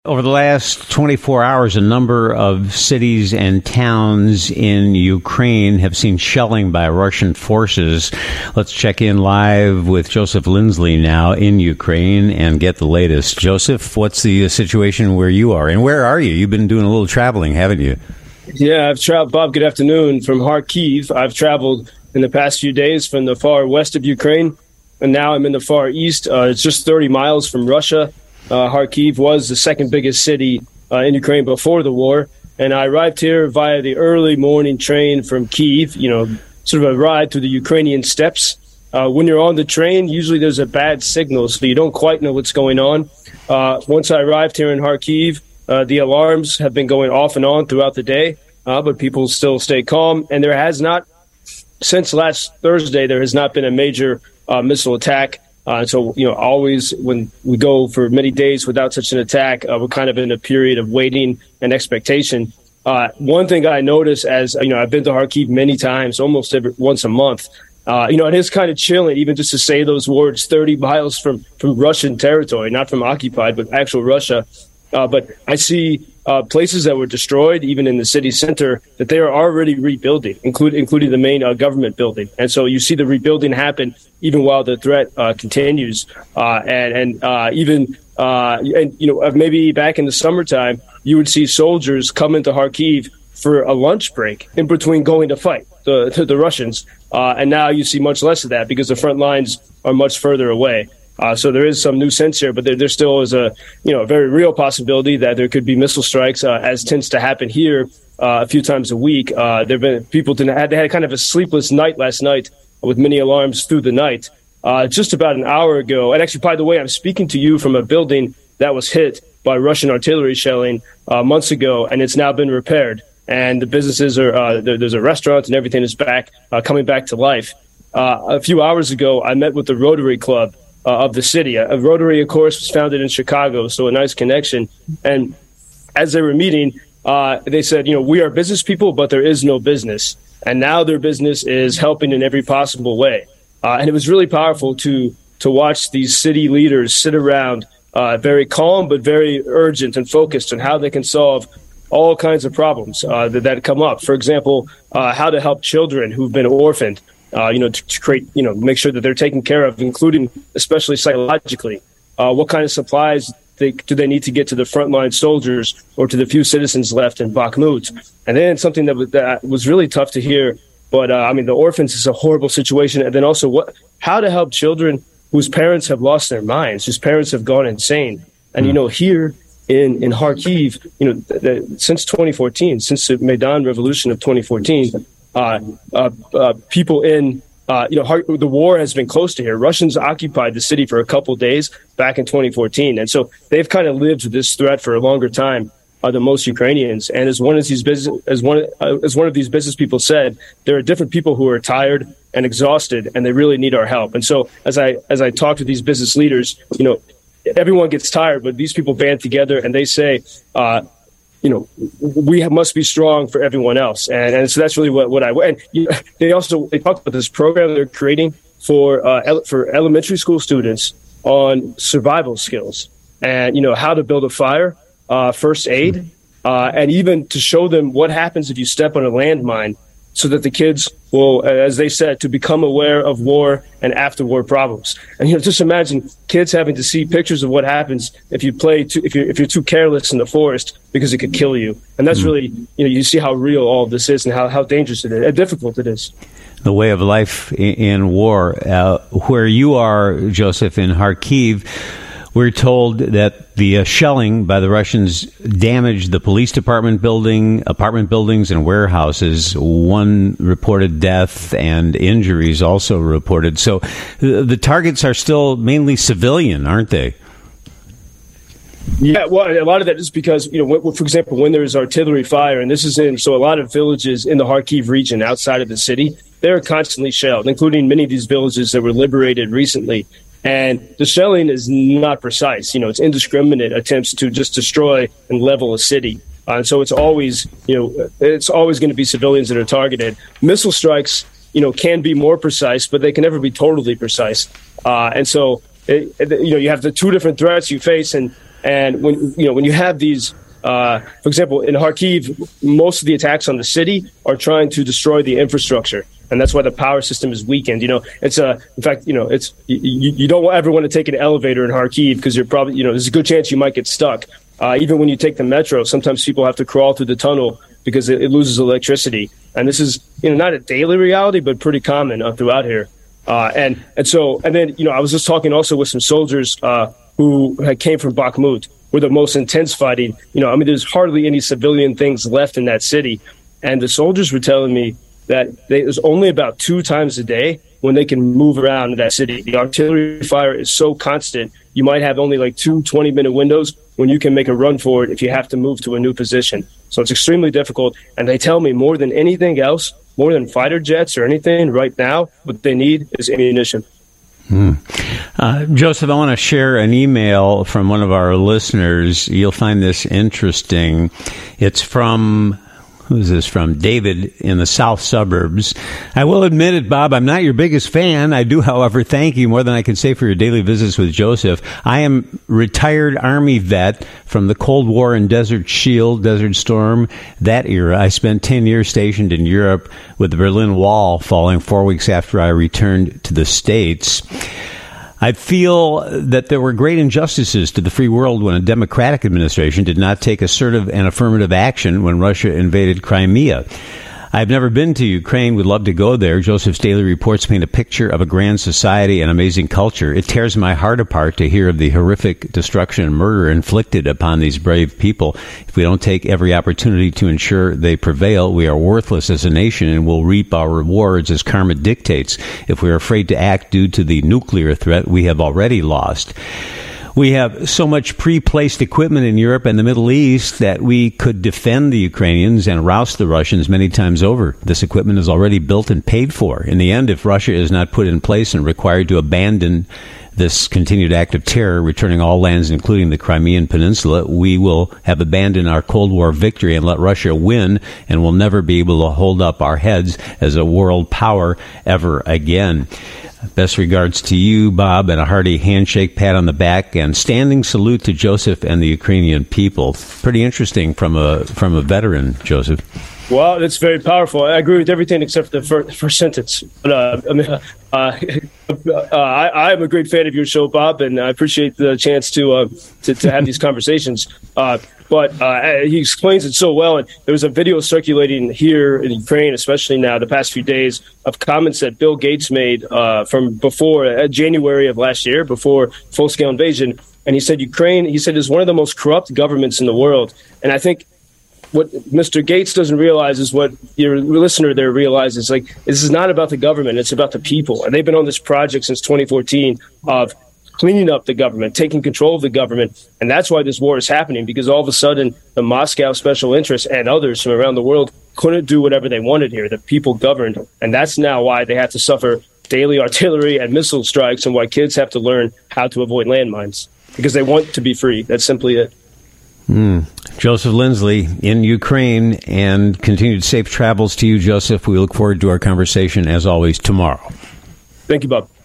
Over the last 24 hours, a number of cities and towns in Ukraine have seen shelling by Russian forces. Let's check in live with Joseph Lindsley now in Ukraine and get the latest. Joseph, what's the situation where you are? And where are you? You've been doing a little traveling, haven't you? Yeah, I've traveled, Bob, good afternoon, from Kharkiv. I've traveled in the past few days from the far west of Ukraine, and now I'm in the far east. It's just 30 miles from Russia. Kharkiv was the second biggest city in Ukraine before the war. And I arrived here via the early morning train from Kyiv, sort of a ride through the Ukrainian steppes. When you're on the train, usually there's a bad signal, so you don't quite know what's going on. Once I arrived here in Kharkiv, the alarms have been going off and on throughout the day, but people still stay calm. And there has not, since last Thursday, there has not been a major missile attack. So, always when we go for many days without such an attack, we're kind of in a period of waiting and expectation. One thing I notice as, I've been to Kharkiv many times, almost once a month. It is kind of chilling, even just to say those words, 30 miles from Russian territory, not from occupied, but actual Russia. But I see places that were destroyed, even in the city center, that they are already rebuilding, including the main government building. And so you see the rebuilding happen even while the threat continues. Maybe back in the summertime, you would see soldiers come into Kharkiv for a lunch break in between going to fight the Russians. And now you see much less of that because the front lines are much further away. So there is some new sense here, but there still is a very real possibility that there could be missile strikes, as tends to happen here a few times a week. There've been people they had kind of a sleepless night last night with many alarms through the night. Just about an hour ago, and actually, by the way, I'm speaking to you from a building that was hit by Russian artillery shelling months ago, and it's now been repaired. And the businesses there's a restaurant and everything is back, coming back to life. A few hours ago, I met with the Rotary Club of the city. A Rotary, of course, was founded in Chicago, so a nice connection. And as they were meeting, they said, we are business people, but there is no business. And now their business is helping in every possible way. And it was really powerful to watch these city leaders sit around, very calm, but very urgent and focused on how they can solve all kinds of problems that come up. For example, how to help children who've been orphaned. To create, make sure that they're taken care of, including especially psychologically. What kind of supplies do they need to get to the frontline soldiers or to the few citizens left in Bakhmut? And then something that was really tough to hear, but the orphans is a horrible situation. And then also how to help children whose parents have lost their minds, whose parents have gone insane. And, here in Kharkiv, since 2014, since the Maidan Revolution of 2014, people in, the war has been close to here. Russians occupied the city for a couple days back in 2014. And so they've kind of lived with this threat for a longer time than most Ukrainians. And as one of these business people said, there are different people who are tired and exhausted, and they really need our help. And so as I talk to these business leaders, everyone ggets tired, but these people band together and they say, we must be strong for everyone else. And so that's really what they talked about this program they're creating for elementary school students on survival skills and, how to build a fire, first aid, and even to show them what happens if you step on a landmine so that the kids will, as they said, to become aware of war and after-war problems. And just imagine kids having to see pictures of what happens if you if you're too careless in the forest because it could kill you. And that's really, you see how real all of this is and how dangerous it is, and difficult it is. The way of life in war. Where you are, Joseph, in Kharkiv, we're told that the shelling by the Russians damaged the police department building, apartment buildings, and warehouses. One reported death and injuries also reported. So the targets are still mainly civilian, aren't they? Yeah, well, a lot of that is because, for example, when there's artillery fire, and this is so a lot of villages in the Kharkiv region outside of the city, they're constantly shelled, including many of these villages that were liberated recently. And the shelling is not precise. It's indiscriminate attempts to just destroy and level a city. And so it's always going to be civilians that are targeted. Missile strikes, can be more precise, but they can never be totally precise. And so, you have the two different threats you face. And And when you have these, for example, in Kharkiv, most of the attacks on the city are trying to destroy the infrastructure. And that's why the power system is weakened. It's in fact, it's you don't ever want to take an elevator in Kharkiv because you're probably, there's a good chance you might get stuck. Even when you take the metro, sometimes people have to crawl through the tunnel because it loses electricity. And this is, not a daily reality, but pretty common throughout here. And then I was just talking also with some soldiers who came from Bakhmut, where the most intense fighting. There's hardly any civilian things left in that city. And the soldiers were telling me that there's only about 2 times a day when they can move around in that city. The artillery fire is so constant, you might have only like 2 20-minute windows when you can make a run for it if you have to move to a new position. So it's extremely difficult. And they tell me more than anything else, more than fighter jets or anything right now, what they need is ammunition. Joseph, I want to share an email from one of our listeners. You'll find this interesting. It's from... Who's this from? David in the south suburbs. I will admit it, Bob, I'm not your biggest fan. I do, however, thank you more than I can say for your daily visits with Joseph. I am retired Army vet from the Cold War and Desert Shield, Desert Storm, that era. I spent 10 years stationed in Europe with the Berlin Wall falling 4 weeks after I returned to the States. I feel that there were great injustices to the free world when a democratic administration did not take assertive and affirmative action when Russia invaded Crimea. I've never been to Ukraine, would love to go there. Joseph's daily reports paint a picture of a grand society and amazing culture. It tears my heart apart to hear of the horrific destruction and murder inflicted upon these brave people. If we don't take every opportunity to ensure they prevail, we are worthless as a nation and will reap our rewards as karma dictates. If we are afraid to act due to the nuclear threat, we have already lost. We have so much pre-placed equipment in Europe and the Middle East that we could defend the Ukrainians and roust the Russians many times over. This equipment is already built and paid for. In the end, if Russia is not put in place and required to abandon this continued act of terror, returning all lands, including the Crimean Peninsula, we will have abandoned our Cold War victory and let Russia win, and will never be able to hold up our heads as a world power ever again. Best regards to you, Bob, and a hearty handshake, pat on the back, and standing salute to Joseph and the Ukrainian people. Pretty interesting from a veteran, Joseph. Well, that's very powerful. I agree with everything except for the first sentence. But I am a great fan of your show, Bob, and I appreciate the chance to have these conversations. But he explains it so well. And there was a video circulating here in Ukraine, especially now, the past few days, of comments that Bill Gates made from before January of last year, before full-scale invasion. And he said Ukraine, is one of the most corrupt governments in the world. And I think what Mr. Gates doesn't realize is what your listener there realizes. Like, this is not about the government. It's about the people. And they've been on this project since 2014 of cleaning up the government, taking control of the government. And that's why this war is happening, because all of a sudden the Moscow special interests and others from around the world couldn't do whatever they wanted here. The people governed. And that's now why they have to suffer daily artillery and missile strikes, and why kids have to learn how to avoid landmines, because they want to be free. That's simply it. Joseph Lindsley in Ukraine, and continued safe travels to you, Joseph. We look forward to our conversation, as always, tomorrow. Thank you, Bob.